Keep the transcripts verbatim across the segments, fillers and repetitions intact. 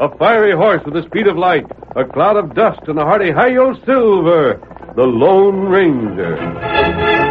A fiery horse with the speed of light, a cloud of dust, and a hearty Hi-Yo Silver, the Lone Ranger.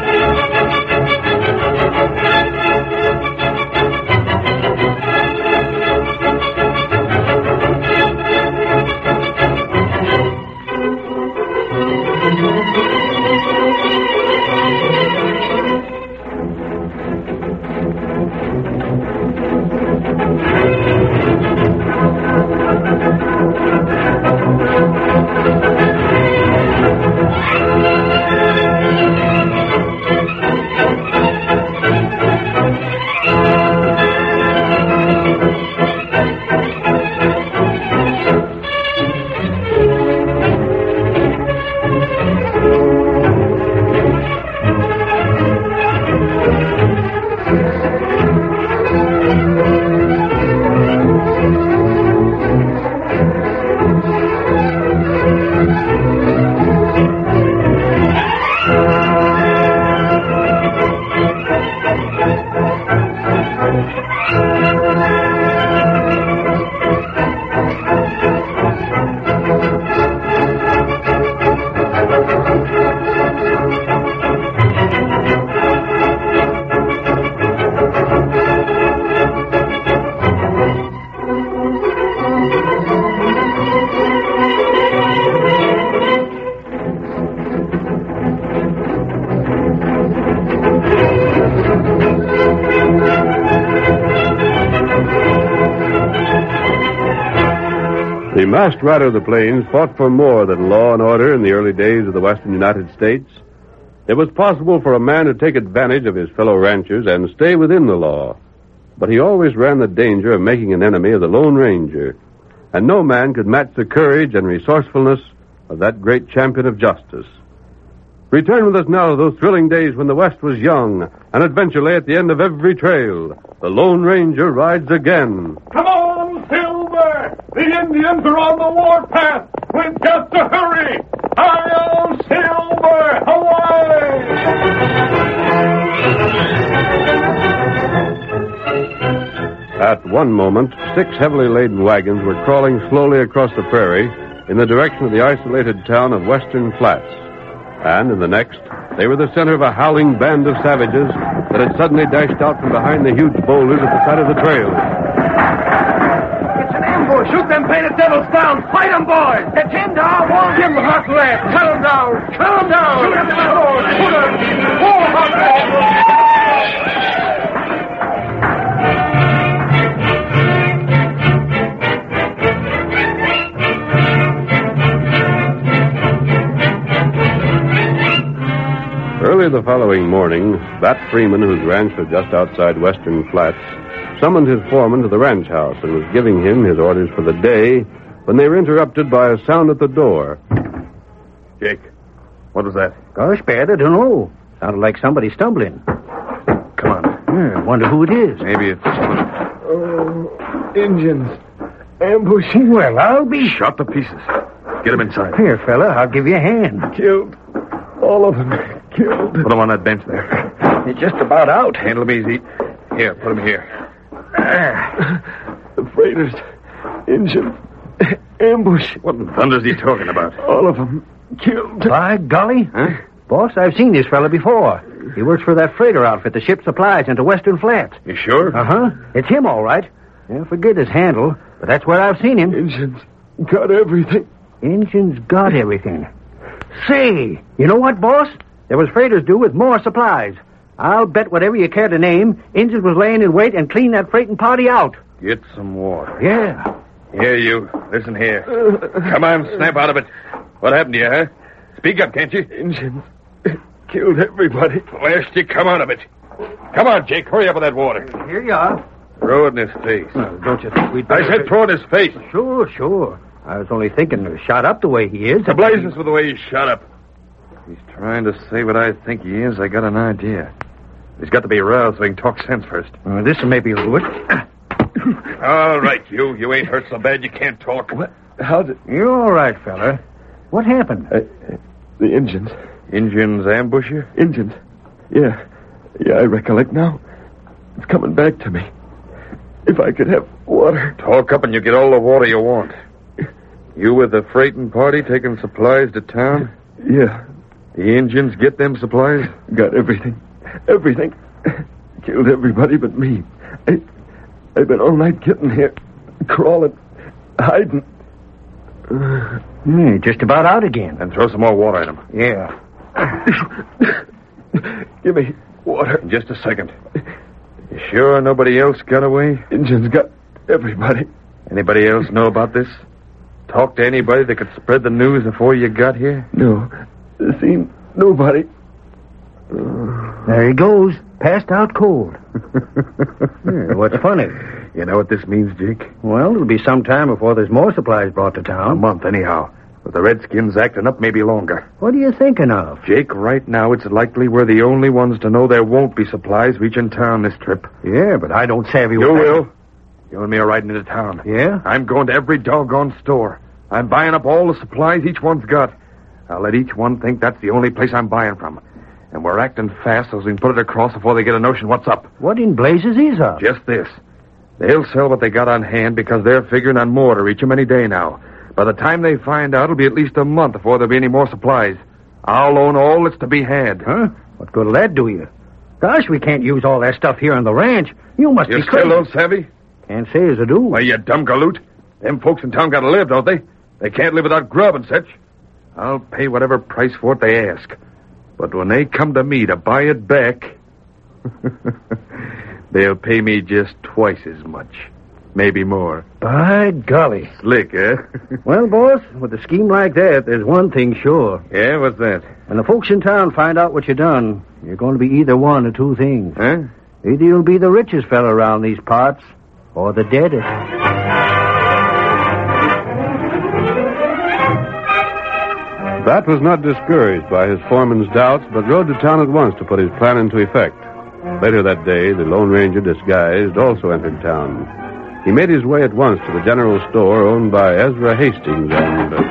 The masked rider of the plains fought for more than law and order in the early days of the western United States. It was possible for a man to take advantage of his fellow ranchers and stay within the law. But he always ran the danger of making an enemy of the Lone Ranger. And no man could match the courage and resourcefulness of that great champion of justice. Return with us now to those thrilling days when the West was young and adventure lay at the end of every trail. The Lone Ranger rides again. Come on, Silver! The Indians are on the warpath! We've got to hurry! Hi-yo, Silver! Away! At one moment, six heavily laden wagons were crawling slowly across the prairie in the direction of the isolated town of Western Flats. And in the next, they were the center of a howling band of savages that had suddenly dashed out from behind the huge boulders at the side of the trail. It's an ambush! Shoot them painted devils down! Fight them, boys! It's in our wall! Give them hot lead! Cut them down! Cut them down! Shoot them in the horse! Shoot them! Four hot lead! Early the following morning, Bat Freeman, whose ranch was just outside Western Flats, summoned his foreman to the ranch house and was giving him his orders for the day when they were interrupted by a sound at the door. Jake, what was that? Gosh, Pat, I don't know. Sounded like somebody stumbling. Come on. Yeah, wonder who it is. Maybe it's... Oh, Indians. Ambushing. Well, I'll be... Shot to pieces. Get him inside. Here, fella, I'll give you a hand. Killed. All of them killed. Put him on that bench there. It's just about out. Handle him easy. Here, put him here. The freighters. Indians. Ambush. What in thunder's he talking about? All of them killed. By golly. Huh? Boss, I've seen this fella before. He works for that freighter outfit that ships supplies into Western Flats. You sure? Uh-huh. It's him, all right. Yeah, forget his handle, but that's where I've seen him. Indians got everything. Indians got everything. Say, you know what, boss? There was freighters due with more supplies. I'll bet whatever you care to name, Indians was laying in wait and clean that freighting party out. Get some water. Yeah. Here, you. Listen here. Come on, snap out of it. What happened to you, huh? Speak up, can't you? Indians killed everybody. Last you come out of it. Come on, Jake. Hurry up with that water. Here you are. Throw it in his face. Well, don't you think we'd I better... said throw it in his face. Sure, sure. I was only thinking uh, shot up the way he is. The blazes with the way he's shot up. He's trying to say what I think he is. I got an idea. He's got to be aroused so he can talk sense first. Uh, this may be a wood. All right, you. You ain't hurt so bad you can't talk. What? How did... You're all right, fella. What happened? Uh, the Indians. Indians ambush you? Indians. Yeah. Yeah, I recollect now. It's coming back to me. If I could have water. Talk up and you get all the water you want. You with the freighting party taking supplies to town? Yeah. The Indians get them supplies? Got everything. Everything. Killed everybody but me. I, I've been all night getting here. Crawling. Hiding. Hmm, just about out again. And throw some more water at him. Yeah. Give me water. In just a second. You sure nobody else got away? Indians got everybody. Anybody else know about this? Talk to anybody that could spread the news before you got here? No. Seen nobody. There he goes. Passed out cold. Yeah, what's funny? You know what this means, Jake? Well, it'll be some time before there's more supplies brought to A town. month, anyhow. With the Redskins acting up, maybe longer. What are you thinking of? Jake, right now, it's likely we're the only ones to know there won't be supplies reaching town this trip. Yeah, but I don't savvy You with that. will. You and me are riding into town. Yeah? I'm going to every doggone store. I'm buying up all the supplies each one's got. I'll let each one think that's the only place I'm buying from. And we're acting fast so we can put it across before they get a notion what's up. What in blazes is up? Just this. They'll sell what they got on hand because they're figuring on more to reach them any day now. By the time they find out, it'll be at least a month before there'll be any more supplies. I'll own all that's to be had. Huh? What good will that do you? Gosh, we can't use all that stuff here on the ranch. You must You be still crazy. don't savvy? Can't say as I do. Why, you dumb galoot. Them folks in town gotta live, don't they? They can't live without grub and such. I'll pay whatever price for it they ask. But when they come to me to buy it back, they'll pay me just twice as much. Maybe more. By golly. Slick, eh? Well, boss, with a scheme like that, there's one thing sure. Yeah, what's that? When the folks in town find out what you done, you're going to be either one or two things. Huh? Either you'll be the richest fellow around these parts, or the deadest. Bat was not discouraged by his foreman's doubts, but rode to town at once to put his plan into effect. Later that day, the Lone Ranger, disguised, also entered town. He made his way at once to the general store owned by Ezra Hastings and... Uh,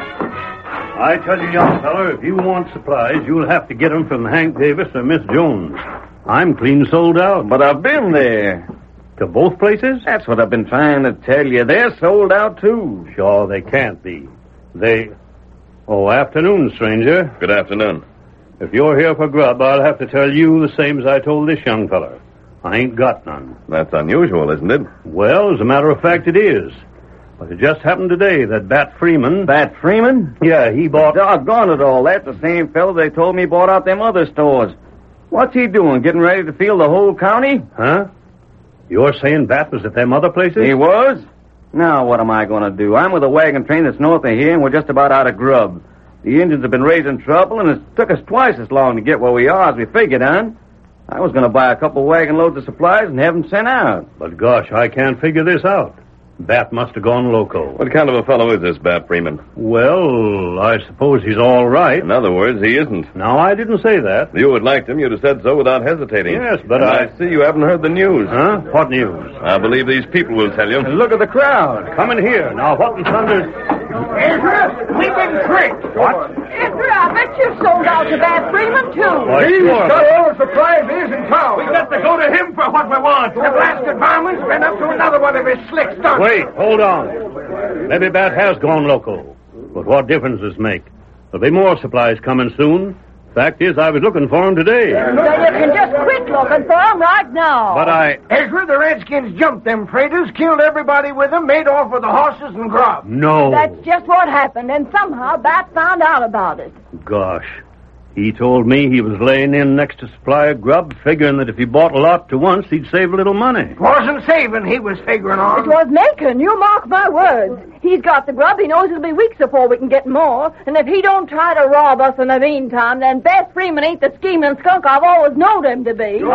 I tell you, young feller, if you want supplies, you'll have to get 'em from Hank Davis or Miss Jones. I'm clean sold out. But I've been there. To both places? That's what I've been trying to tell you. They're sold out, too. Sure, they can't be. They... Oh, afternoon, stranger. Good afternoon. If you're here for grub, I'll have to tell you the same as I told this young feller. I ain't got none. That's unusual, isn't it? Well, as a matter of fact, it is. But it just happened today that Bat Freeman... Bat Freeman? Yeah, he bought... Doggone it all. That's the same fellow they told me bought out them other stores. What's he doing, getting ready to field the whole county? Huh? You're saying Bat was at them other places? He was? Now, what am I going to do? I'm with a wagon train that's north of here, and we're just about out of grub. The Indians have been raising trouble, and it's took us twice as long to get where we are as we figured on. I was going to buy a couple wagon loads of supplies and have them sent out. But gosh, I can't figure this out. Bat must have gone loco. What kind of a fellow is this Bat Freeman? Well, I suppose he's all right. In other words, he isn't. No, I didn't say that. If you had liked him, you'd have said so without hesitating. Yes, but and I... I see you haven't heard the news. Huh? What news? I believe these people will tell you. And look at the crowd. Come in here. Now, what in thunder... Ezra, we've been tricked. What? Ezra, I bet you sold out to Bat Freeman, too. Why, sure. all the supplies is in town. We got to go to him for what we want. The blasted varmint's been up to another one of his slick stunts. Wait, hold on. Maybe Bat has gone loco. But what difference does it make? There'll be more supplies coming soon. Fact is, I was looking for him today. Then you can just quit looking for him right now. But I... Ezra, the Redskins jumped them freighters, killed everybody with them, made off with the horses and grub. No. That's just what happened, and somehow Bat found out about it. Gosh. He told me he was laying in next to supply of grub, figuring that if he bought a lot to once, he'd save a little money. Wasn't saving he was figuring on. It was making, you mark my words. He's got the grub, he knows it'll be weeks before we can get more, and if he don't try to rob us in the meantime, then Bat Freeman ain't the scheming skunk I've always known him to be.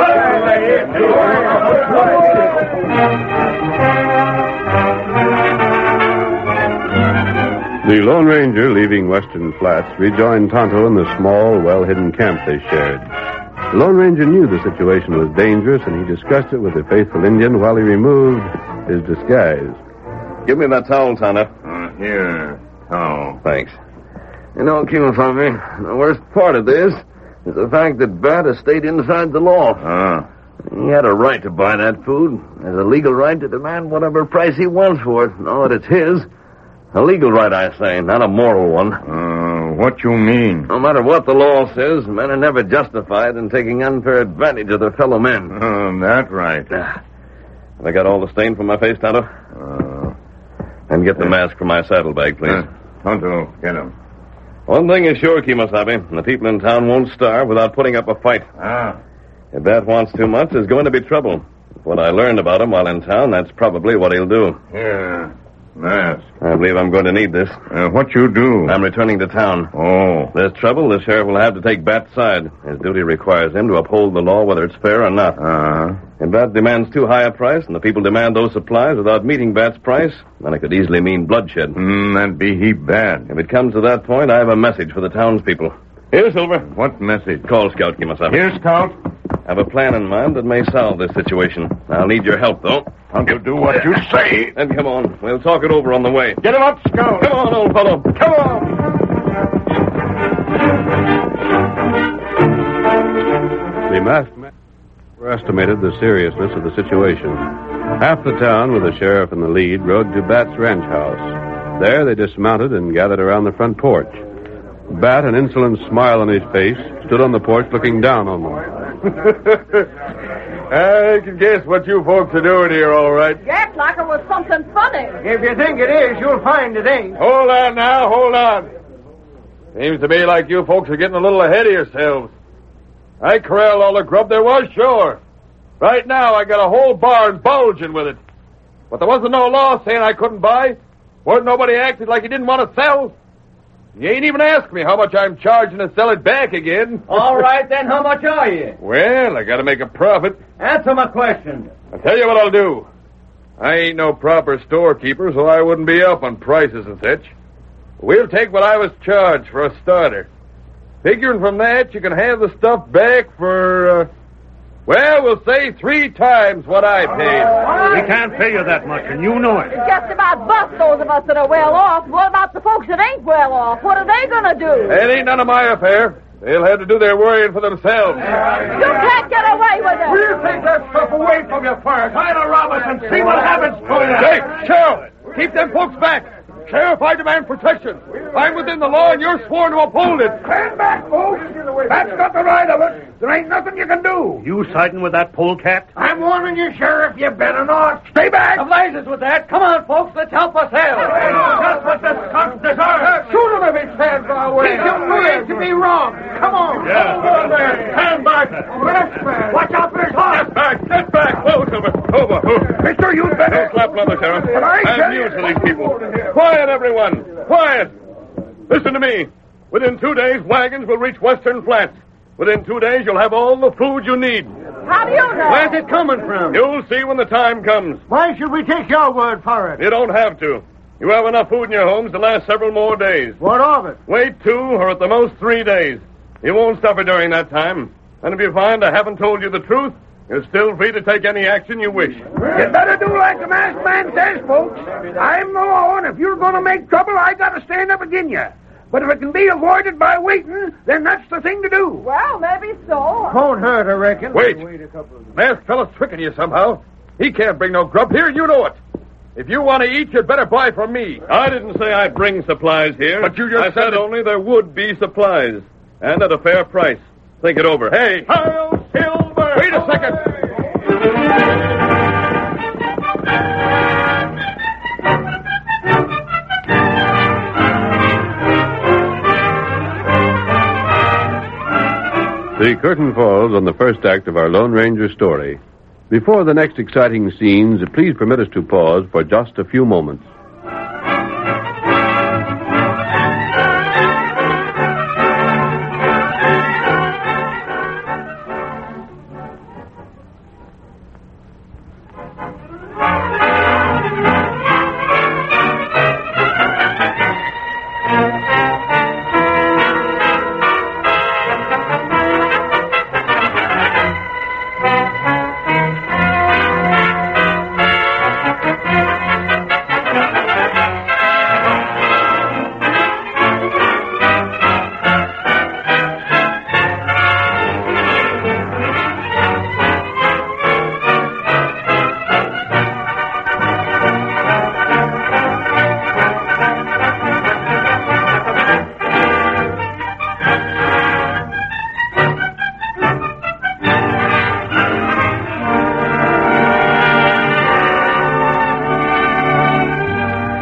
The Lone Ranger, leaving Western Flats, rejoined Tonto in the small, well-hidden camp they shared. The Lone Ranger knew the situation was dangerous, and he discussed it with the faithful Indian while he removed his disguise. Give me that towel, Tonto. Uh, here. Oh. Thanks. You know, Kimasabi, the worst part of this is the fact that Bat has stayed inside the law. Ah. He had a right to buy that food. There's a legal right to demand whatever price he wants for it. Now that it's his. A legal right, I say, not a moral one. Uh, what you mean? No matter what the law says, men are never justified in taking unfair advantage of their fellow men. Uh, that right. Have I got all the stain from my face, Tonto? Uh, And get the mask from my saddlebag, please. uh, Tonto, get him. One thing is sure, Kemosabe. The people in town won't starve without putting up a fight. Ah. If Bat wants too much, there's going to be trouble. What I learned about him while in town, that's probably what he'll do. Here. Mask. I believe I'm going to need this. Uh, what you do? I'm returning to town. Oh. If there's trouble, the sheriff will have to take Bat's side. His duty requires him to uphold the law, whether it's fair or not. Uh-huh. If Bat demands too high a price, and the people demand those supplies without meeting Bat's price, then it could easily mean bloodshed. Mm, that'd be heap bad. If it comes to that point, I have a message for the townspeople. Here, Silver. What message? Call Scout Kemosabe. Here, Scout. I have a plan in mind that may solve this situation. I'll need your help, though. You do what you say. Then come on. We'll talk it over on the way. Get him up, Scout. Come on, old fellow. Come on. The masked men overestimated the seriousness of the situation. Half the town, with the sheriff in the lead, rode to Bat's ranch house. There they dismounted and gathered around the front porch. Bat, an insolent smile on his face, stood on the porch looking down on them. I can guess what you folks are doing here, all right. Act like it was something funny. If you think it is, you'll find it ain't. Hold on now, hold on. Seems to me like you folks are getting a little ahead of yourselves. I corralled all the grub there was, sure. Right now, I got a whole barn bulging with it. But there wasn't no law saying I couldn't buy. Wasn't nobody acted like he didn't want to sell. You ain't even asked me how much I'm charging to sell it back again. All right, then, how much are you? Well, I gotta make a profit. Answer my question. I'll tell you what I'll do. I ain't no proper storekeeper, so I wouldn't be up on prices and such. We'll take what I was charged for a starter. Figuring from that, you can have the stuff back for, uh, well, we'll say three times what I paid. We can't pay you that much, and you know it. Just about bust those of us that are well off. What about the folks that ain't well off? What are they going to do? That ain't none of my affair. They'll have to do their worrying for themselves. You can't get away with it. We'll take that stuff away from you first. I'll rob us and see what happens to you. Hey, Sheriff, keep them folks back. Sheriff, I demand protection. I'm within the law, and you're sworn to uphold it. Stand back, folks. That's got the right of it. There ain't nothing you can do. You siding with that polecat? I'm warning you, Sheriff. You better not. Stay back. Blazes with that. Come on, folks. Let's help us help. Just what this skunk deserves. Shoot him if he stands our way. He's too to be wrong. Come on. Yeah. Hold on there. Stand back. Yes, man. Watch out for his horse. Get back, get back. Over, over, over. Mister, you'd better. Don't slap leather, Sheriff. But I tell I'm you- news to these people. Quiet, everyone. Quiet. Listen to me. Within two days, wagons will reach Western Flats. Within two days, you'll have all the food you need. How do you know? Where's it coming from? You'll see when the time comes. Why should we take your word for it? You don't have to. You have enough food in your homes to last several more days. What of it? Wait two or at the most three days. You won't suffer during that time. And if you find I haven't told you the truth, you're still free to take any action you wish. You better do like the masked man says, folks. I'm the law, and if you're going to make trouble, I got to stand up again you. But if it can be avoided by waiting, then that's the thing to do. Well, maybe so. Won't hurt, I reckon. Wait. Masked fella's tricking you somehow. He can't bring no grub here, you know it. If you want to eat, you'd better buy from me. I didn't say I'd bring supplies here. But you just I said said that- only there would be supplies. And at a fair price. Think it over. Hey! Hail Silver! Wait a second. The curtain falls on the first act of our Lone Ranger story. Before the next exciting scenes, please permit us to pause for just a few moments.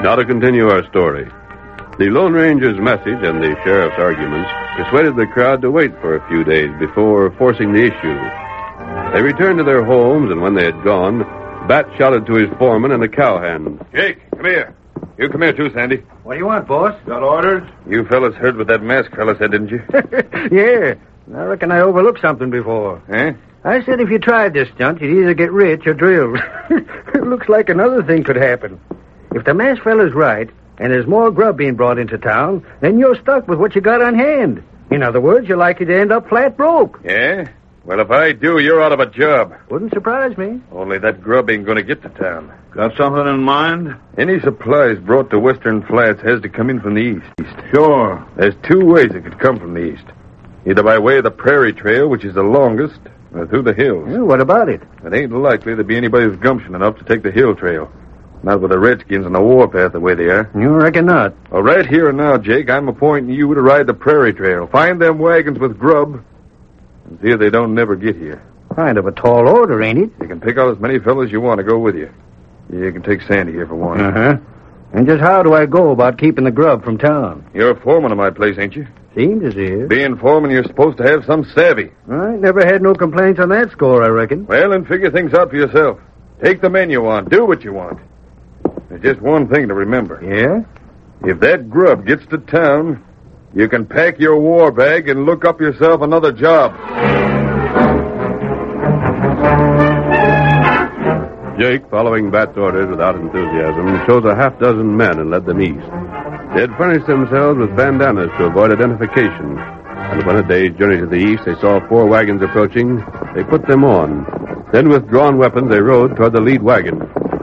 Now to continue our story. The Lone Ranger's message and the sheriff's arguments persuaded the crowd to wait for a few days before forcing the issue. They returned to their homes, and when they had gone, Bat shouted to his foreman and a cowhand. Jake, come here. You come here too, Sandy. What do you want, boss? Got orders? You fellas heard what that masked fella said, didn't you? Yeah. I reckon I overlooked something before. Eh? I said if you tried this stunt, you'd either get rich or drilled. It looks like another thing could happen. If the masked fella's right, and there's more grub being brought into town, then you're stuck with what you got on hand. In other words, you're likely to end up flat broke. Yeah? Well, if I do, you're out of a job. Wouldn't surprise me. Only that grub ain't going to get to town. Got something in mind? Any supplies brought to Western Flats has to come in from the east. Sure. There's two ways it could come from the east. Either by way of the Prairie Trail, which is the longest, or through the hills. Well, what about it? It ain't likely to be anybody's gumption enough to take the hill trail. Not with the Redskins on the warpath the way they are. You reckon not? Well, right here and now, Jake, I'm appointing you to ride the Prairie Trail. Find them wagons with grub, and see if they don't never get here. Kind of a tall order, ain't it? You can pick out as many fellas you want to go with you. You can take Sandy here for one. Uh-huh. And just how do I go about keeping the grub from town? You're a foreman of my place, ain't you? Seems as if. Being foreman, you're supposed to have some savvy. I never had no complaints on that score, I reckon. Well, then figure things out for yourself. Take the men you want. Do what you want. There's just one thing to remember. Yeah? If that grub gets to town, you can pack your war bag and look up yourself another job. Jake, following Bat's orders without enthusiasm, chose a half dozen men and led them east. They had furnished themselves with bandanas to avoid identification. And when a day's journey to the east they saw four wagons approaching, they put them on. Then with drawn weapons they rode toward the lead wagon.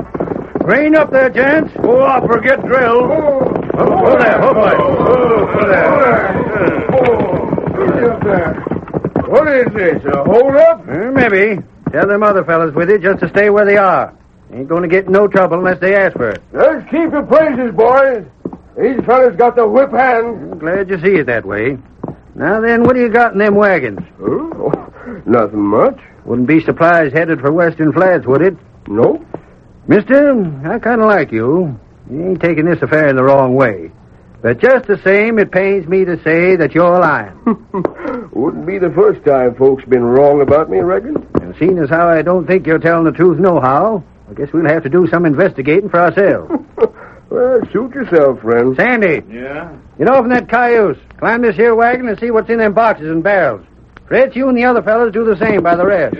Rein up there, gents. Go up or get drilled. Oh, oh there, hold on. Oh, there. Oh, up there. What is this, a hold-up? Uh, maybe. Tell them other fellas with you just to stay where they are. Ain't going to get no trouble unless they ask for it. Let's keep your places, boys. These fellas got the whip hand. I'm glad you see it that way. Now then, what do you got in them wagons? Oh, nothing much. Wouldn't be supplies headed for Western Flats, would it? No. Mister, I kind of like you. You ain't taking this affair in the wrong way. But just the same, it pains me to say that you're lying. Wouldn't be the first time folks been wrong about me, reckon. And seeing as how I don't think you're telling the truth nohow, I guess we'll have to do some investigating for ourselves. Well, suit yourself, friend. Sandy. Yeah? Get off in that cayuse. Climb this here wagon and see what's in them boxes and barrels. Fritz, you and the other fellas do the same by the rest.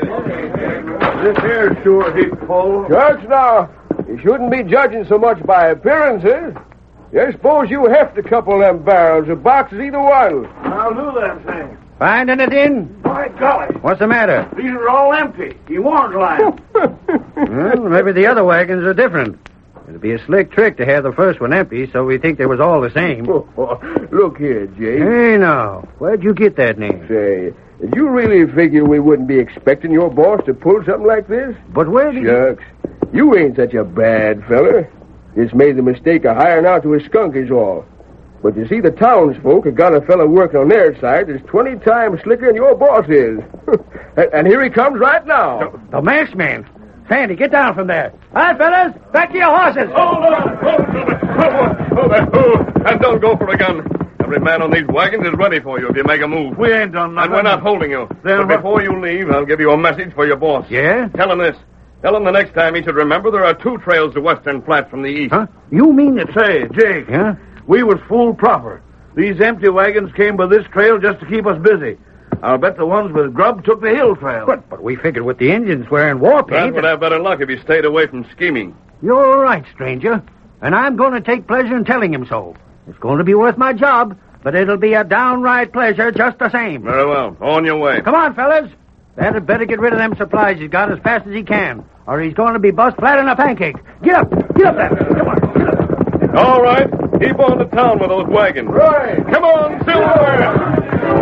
This here's sure heap full. Judge, now, you shouldn't be judging so much by appearances. I suppose you heft a couple of them barrels or boxes, either one. I'll do that thing. Finding it in? By golly. What's the matter? These are all empty. He weren't lying. Well, maybe the other wagons are different. It'd be a slick trick to have the first one empty, so we think they was all the same. Look here, Jake. Hey, now. Where'd you get that name? Say, did you really figure we wouldn't be expecting your boss to pull something like this? But where did Shucks. You ain't such a bad feller. Just made the mistake of hiring out to a skunk is all. But you see, the townsfolk have got a fella working on their side that's twenty times slicker than your boss is. and, and here he comes right now. The, the masked man. Sandy, get down from there. All right, fellas, back to your horses. Hold on! Hold on! Hold on! Oh, and don't go for a gun. Every man on these wagons is ready for you if you make a move. We ain't done nothing. And we're not holding you. Then but what- before you leave, I'll give you a message for your boss. Yeah? Tell him this. Tell him the next time he should remember there are two trails to Western Flats from the east. Huh? You mean that... Say, Jake. Yeah? We was fooled proper. These empty wagons came by this trail just to keep us busy. I'll bet the ones with grub took the hill trail. But, but we figured with the Indians wearing war That paint... would have better luck if he stayed away from scheming. You're right, stranger. And I'm going to take pleasure in telling him so. It's going to be worth my job, but it'll be a downright pleasure just the same. Very well. On your way. Come on, fellas. Dad had better get rid of them supplies he's got as fast as he can, or he's going to be bust flat in a pancake. Get up! Get up there! Come on, get up! All right. Keep on to town with those wagons. Right. Come on, Silver!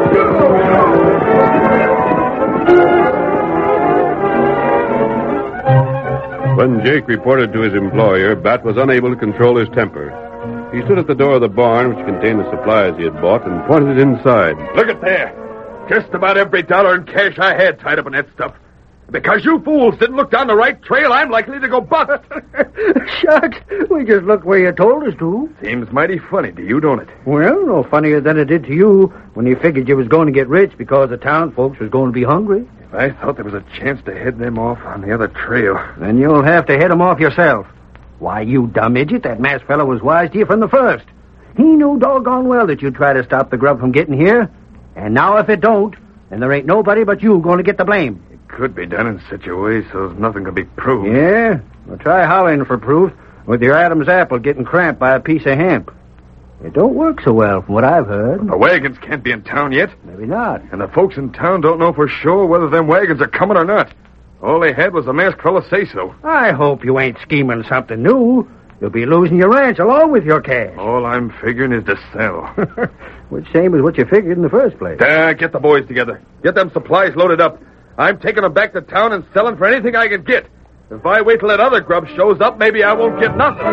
When Jake reported to his employer, Bat was unable to control his temper. He stood at the door of the barn, which contained the supplies he had bought, and pointed inside. Look at there. Just about every dollar in cash I had tied up in that stuff. Because you fools didn't look down the right trail, I'm likely to go bust. Shucks, we just looked where you told us to. Seems mighty funny to you, don't it? Well, no funnier than it did to you when you figured you was going to get rich because the town folks was going to be hungry. If I thought there was a chance to head them off on the other trail. Then you'll have to head them off yourself. Why, you dumb idiot, that masked fellow was wise to you from the first. He knew doggone well that you'd try to stop the grub from getting here. And now if it don't, then there ain't nobody but you going to get the blame. It could be done in such a way so nothing can be proved. Yeah? Well, try hollering for proof with your Adam's apple getting cramped by a piece of hemp. It don't work so well from what I've heard. The wagons can't be in town yet. Maybe not. And the folks in town don't know for sure whether them wagons are coming or not. All they had was the masked fella say so. I hope you ain't scheming something new. You'll be losing your ranch along with your cash. All I'm figuring is to sell. Which same as what you figured in the first place. Uh, get the boys together. Get them supplies loaded up. I'm taking them back to town and selling for anything I can get. If I wait till that other grub shows up, maybe I won't get nothing.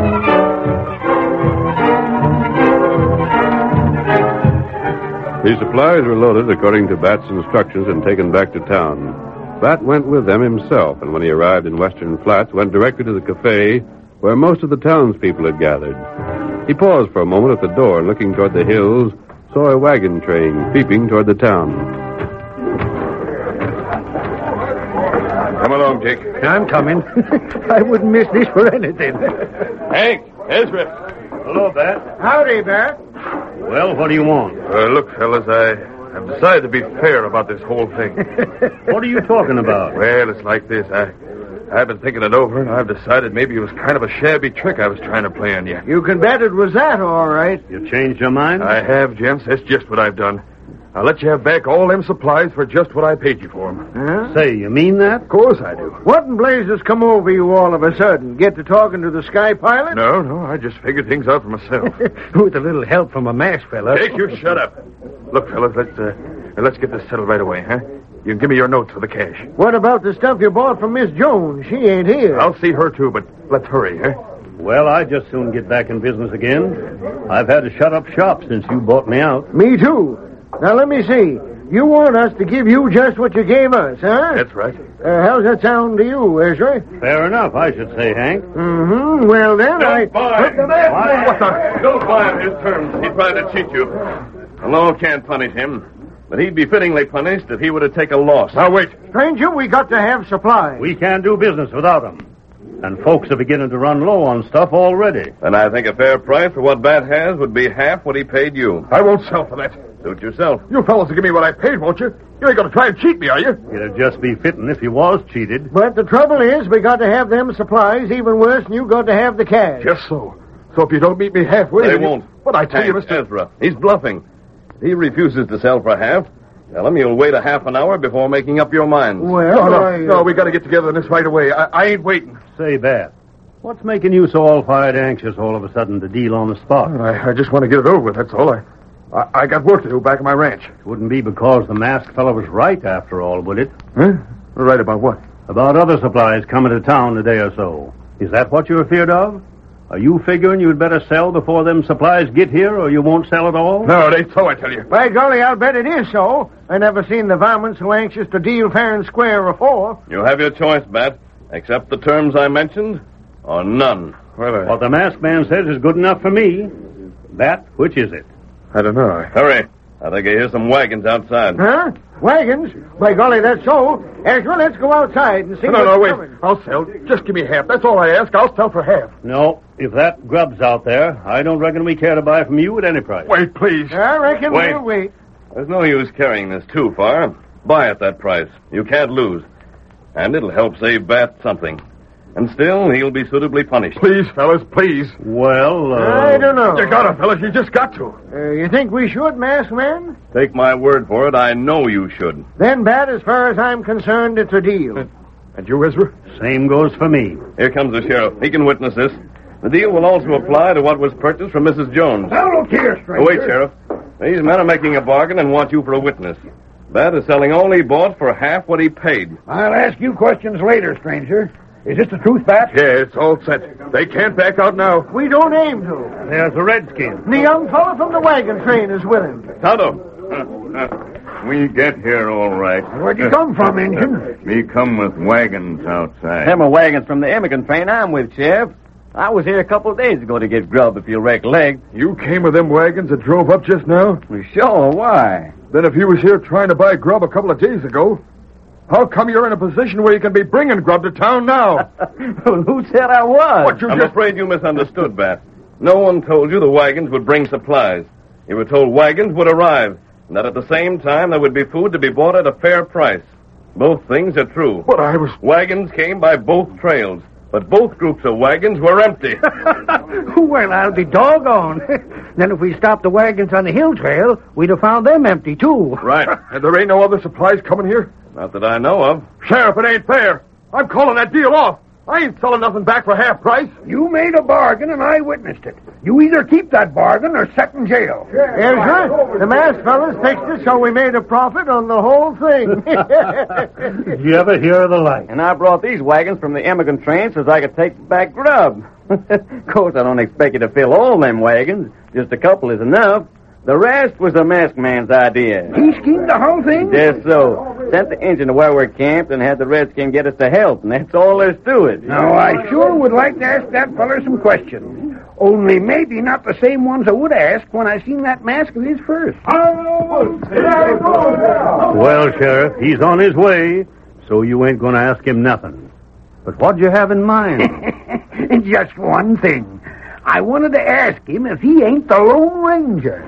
The supplies were loaded according to Bat's instructions and taken back to town. Bat went with them himself, and when he arrived in Western Flats, went directly to the cafe where most of the townspeople had gathered. He paused for a moment at the door and, looking toward the hills, saw a wagon train creeping toward the town. Come along, Jake. I'm coming. I wouldn't miss this for anything. Hank, Ezra. Hello, Bat. Howdy, Bat. Well, what do you want? Uh, look, fellas, I... I've decided to be fair about this whole thing. What are you talking about? Well, it's like this. I, I've been thinking it over, and I've decided maybe it was kind of a shabby trick I was trying to play on you. You can bet it was that, all right. You changed your mind? I have, gents. That's just what I've done. I'll let you have back all them supplies for just what I paid you for them. Huh? Say, you mean that? Of course I do. What in blazes come over you all of a sudden? Get to talking to the sky pilot? No, no, I just figured things out for myself. With a little help from a masked fella. Jake, you shut up. Look, fellas, let's, uh, let's get this settled right away, huh? You can give me your notes for the cash. What about the stuff you bought from Miss Jones? She ain't here. I'll see her, too, but let's hurry, huh? Well, I'd just soon get back in business again. I've had to shut up shop since you bought me out. Me, too. Now, let me see. You want us to give you just what you gave us, huh? That's right. Uh, how's that sound to you, Ezra? Fair enough, I should say, Hank. Mm-hmm. Well, then, Don't I... buy. Put the mask back. What the... Don't buy him his terms. He tried to cheat you. The law can't punish him, but he'd be fittingly punished if he were to take a loss. Now, wait. Stranger, we got to have supplies. We can't do business without them. And folks are beginning to run low on stuff already. And I think a fair price for what Bat has would be half what he paid you. I won't sell for that. Suit yourself. You fellas will give me what I paid, won't you? You ain't going to try and cheat me, are you? It'd just be fitting if you was cheated. But the trouble is, we got to have them supplies even worse than you got to have the cash. Just so. So if you don't meet me halfway... They then you- won't. But I tell you, Hank, Mister Ezra, he's bluffing. If he refuses to sell for half, tell him you'll wait a half an hour before making up your mind. Well, No, no, I, uh, no, we got to get together on this right away. I, I ain't waiting. Say, Bat, what's making you so all-fired anxious all of a sudden to deal on the spot? I, I just want to get it over with, that's all. I, I I got work to do back at my ranch. It wouldn't be because the masked fellow was right, after all, would it? Huh? Right about what? About other supplies coming to town a day or so. Is that what you're feared of? Are you figuring you'd better sell before them supplies get here, or you won't sell at all? No, it ain't so, I tell you. By golly, I'll bet it is so. I never seen the varmints so anxious to deal fair and square before. You have your choice, Bat. Accept the terms I mentioned, or none. Well, I, What the masked man says is good enough for me. Bat, which is it? I don't know. I, Hurry. I think I hear some wagons outside. Huh? Wagons? By golly, that's so. Ezra, let's go outside and see no, no, what's no, wait. coming. I'll sell. Just give me half. That's all I ask. I'll sell for half. No, if that grub's out there, I don't reckon we care to buy from you at any price. Wait, please. I reckon Wait. we'll wait. There's no use carrying this too far. Buy at that price. You can't lose. And it'll help save Bat something. And still, he'll be suitably punished. Please, fellas, please. Well, uh... I don't know. You got it, fellas. You just got to. Uh, you think we should, masked man? Take my word for it, I know you should. Then, Bat, as far as I'm concerned, it's a deal. And you, Ezra? Same goes for me. Here comes the sheriff. He can witness this. The deal will also apply to what was purchased from Missus Jones. Now, look here, stranger. Oh, wait, Sheriff. These men are making a bargain and want you for a witness. Bat is selling all he bought for half what he paid. I'll ask you questions later, stranger. Is this the truth, Bat? Yeah, it's all set. They can't back out now. We don't aim to. There's a redskin. The young fellow from the wagon train is with him. Tonto. We get here all right. Where'd you come from, Injun? Me come with wagons outside. Them are wagons from the immigrant train I'm with, Sheriff. I was here a couple of days ago to get grub, if you recollect. You came with them wagons that drove up just now? Well, sure, why? Then if you was here trying to buy grub a couple of days ago, how come you're in a position where you can be bringing grub to town now? Well, who said I was? What, you I'm just... afraid you misunderstood, Bat. No one told you the wagons would bring supplies. You were told wagons would arrive, and that at the same time there would be food to be bought at a fair price. Both things are true. But I was... Wagons came by both trails, but both groups of wagons were empty. Well, I'll be doggone. Then if we stopped the wagons on the hill trail, we'd have found them empty, too. Right. And there ain't no other supplies coming here? Not that I know of. Sheriff, it ain't fair. I'm calling that deal off. I ain't selling nothing back for half price. You made a bargain, and I witnessed it. You either keep that bargain or set in jail. Yes, sir. The masked fellas fixed it so we made a profit on the whole thing. Did you ever hear of the like? And I brought these wagons from the immigrant train so I could take back grub. Of course, I don't expect you to fill all them wagons. Just a couple is enough. The rest was the masked man's idea. He schemed the whole thing? Just so. Sent the engine to where we're camped and had the redskin get us to help, and that's all there's to it. Now, I sure would like to ask that feller some questions. Only maybe not the same ones I would ask when I seen that mask of his first. Well, Sheriff, he's on his way, so you ain't going to ask him nothing. But what'd you have in mind? Just one thing. I wanted to ask him if he ain't the Lone Ranger.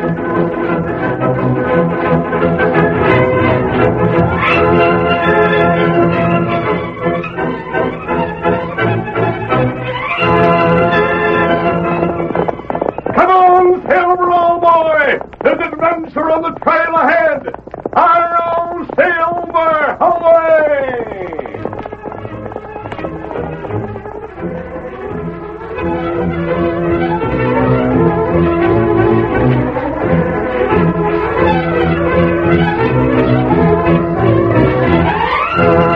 Come on, Silver, old boy! There's adventure on the trail ahead! Hi-yo, Silver! Away!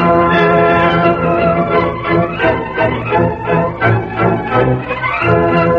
Thank you.